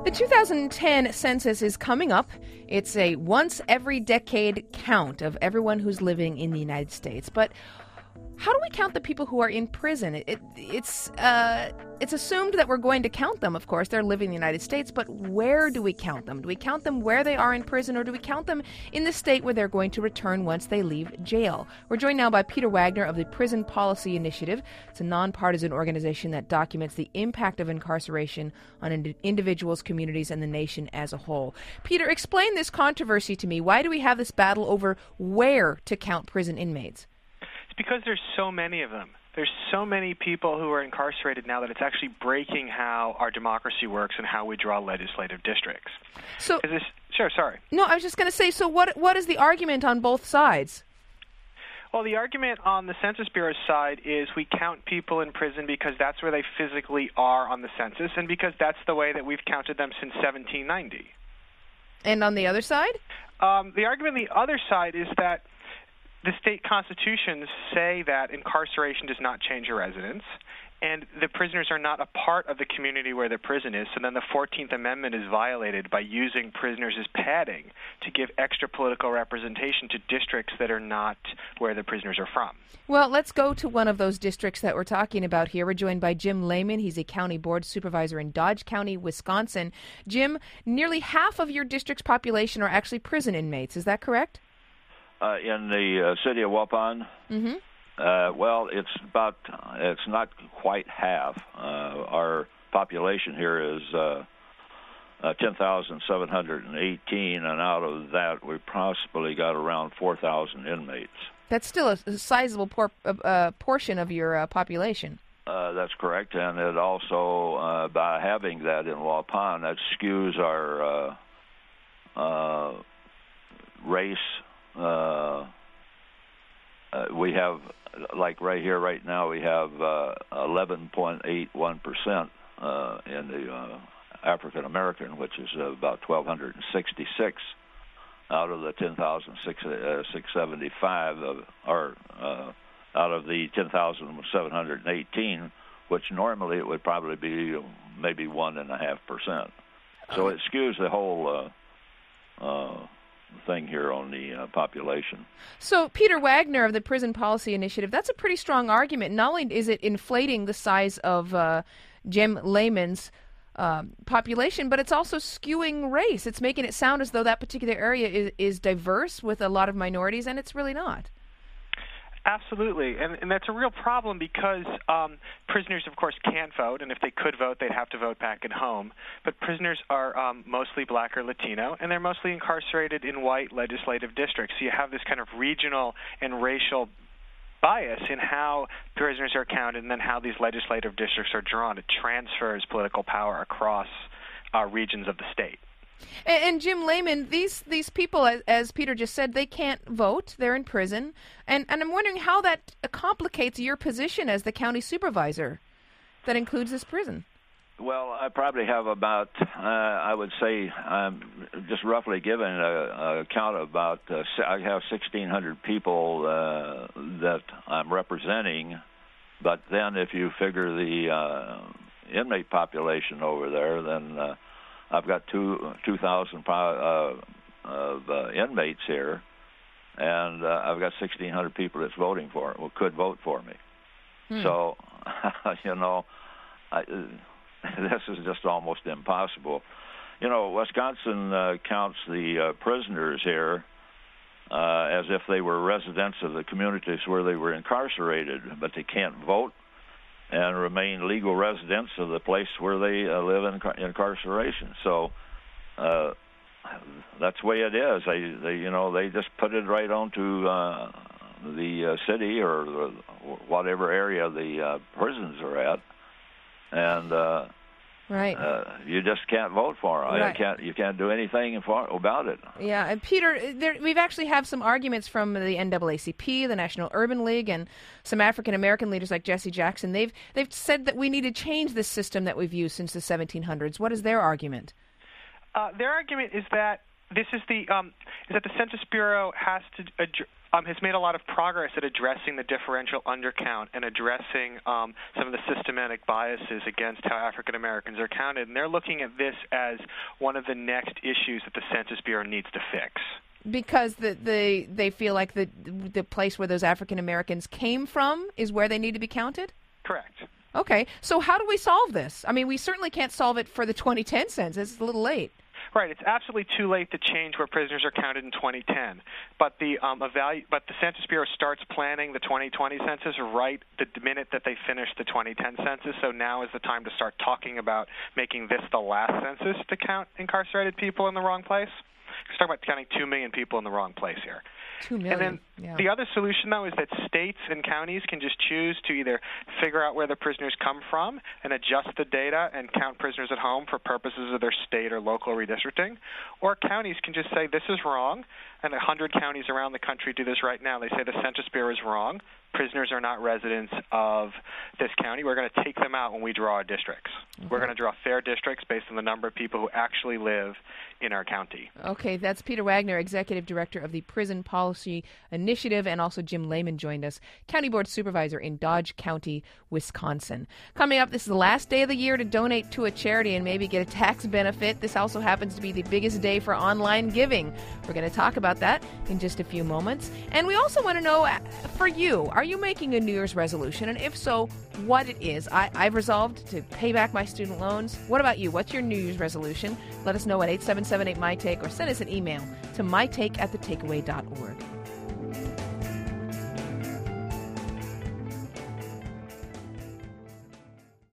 The 2010 census is coming up. It's a once every decade count of everyone who's living in the United States. But how do we count the people who are in prison? It's assumed that we're going to count them, of course. They're living in the United States, but where do we count them? Do we count them where they are in prison, or do we count them in the state where they're going to return once they leave jail? We're joined now by Peter Wagner of the Prison Policy Initiative. It's a nonpartisan organization that documents the impact of incarceration on individuals, communities, and the nation as a whole. Peter, explain this controversy to me. Why do we have this battle over where to count prison inmates? Because there's so many of them. There's so many people who are incarcerated now that it's actually breaking how our democracy works and how we draw legislative districts. So, Sure, sorry. No, I was just going to say, so what is the argument on both sides? Well, the argument on the Census Bureau's side is we count people in prison because that's where they physically are on the census and because that's the way that we've counted them since 1790. And on the other side? The argument on the other side is that the state constitutions say that incarceration does not change your residence, and the prisoners are not a part of the community where the prison is, so then the 14th Amendment is violated by using prisoners as padding to give extra political representation to districts that are not where the prisoners are from. Well, let's go to one of those districts that we're talking about here. We're joined by Jim Lehman. He's a county board supervisor in Dodge County, Wisconsin. Jim, nearly half of your district's population are actually prison inmates. Is that correct? In the city of Waupun, well, it's not quite half. Our population here is 10,718, and out of that, we possibly got around 4,000 inmates. That's still a sizable portion of your population. That's correct, and it also, by having that in Waupun, that skews our race. We have, like right here, right now, we have 11.81% in the African American, which is about 1,266 out of the 10,675, or out of the 10,718, which normally it would probably be maybe 1.5%. So it skews the whole thing here on the population. So Peter Wagner of the Prison Policy Initiative, that's a pretty strong argument. Not only is it inflating the size of Jim Lehman's population, but it's also skewing race. It's making it sound as though that particular area is diverse with a lot of minorities, and it's really not. Absolutely, and that's a real problem because prisoners, of course, can't vote, and if they could vote, they'd have to vote back at home. But prisoners are mostly black or Latino, and they're mostly incarcerated in white legislative districts. So you have this kind of regional and racial bias in how prisoners are counted and then how these legislative districts are drawn. It transfers political power across regions of the state. And Jim Lehman, these people, as Peter just said, they can't vote. They're in prison. And I'm wondering how that complicates your position as the county supervisor that includes this prison. Well, I probably have about, I would say, just roughly given a count of about, I have 1,600 people that I'm representing. But then if you figure the inmate population over there, then I've got 2,000 of inmates here, and I've got 1,600 people that's voting for it, could vote for me. So, this is just almost impossible. Wisconsin counts the prisoners here as if they were residents of the communities where they were incarcerated, but they can't vote and remain legal residents of the place where they live in incarceration. So that's the way it is. They just put it right onto the city or whatever area the prisons are at, and right. You just can't vote for them. Right. You can't do anything about it. Yeah, and Peter, we've actually have some arguments from the NAACP, the National Urban League, and some African American leaders like Jesse Jackson. They've said that we need to change this system that we've used since the 1700s. What is their argument? Their argument is that this is that the Census Bureau has to has made a lot of progress at addressing the differential undercount and addressing some of the systematic biases against how African Americans are counted. And they're looking at this as one of the next issues that the Census Bureau needs to fix. Because they feel like the place where those African Americans came from is where they need to be counted? Correct. Okay. So how do we solve this? I mean, we certainly can't solve it for the 2010 census. It's a little late. Right. It's absolutely too late to change where prisoners are counted in 2010. But the Census Bureau starts planning the 2020 census right the minute that they finish the 2010 census. So now is the time to start talking about making this the last census to count incarcerated people in the wrong place. We're talking about counting 2 million people in the wrong place here. 2 million. And then the other solution, though, is that states and counties can just choose to either figure out where the prisoners come from and adjust the data and count prisoners at home for purposes of their state or local redistricting, or counties can just say this is wrong, and 100 counties around the country do this right now. They say the Census Bureau is wrong. Prisoners are not residents of this county. We're going to take them out when we draw our districts. Okay. We're going to draw fair districts based on the number of people who actually live in our county. Okay, that's Peter Wagner, Executive Director of the Prison Policy Initiative, and also Jim Lehman joined us, County Board Supervisor in Dodge County, Wisconsin. Coming up, this is the last day of the year to donate to a charity and maybe get a tax benefit. This also happens to be the biggest day for online giving. We're going to talk about that in just a few moments. And we also want to know, for you, are you making a New Year's resolution? And if so, what it is? I've resolved to pay back my student loans. What about you? What's your New Year's resolution? Let us know at 877-8MyTake or send us an email to mytake@thetakeaway.org.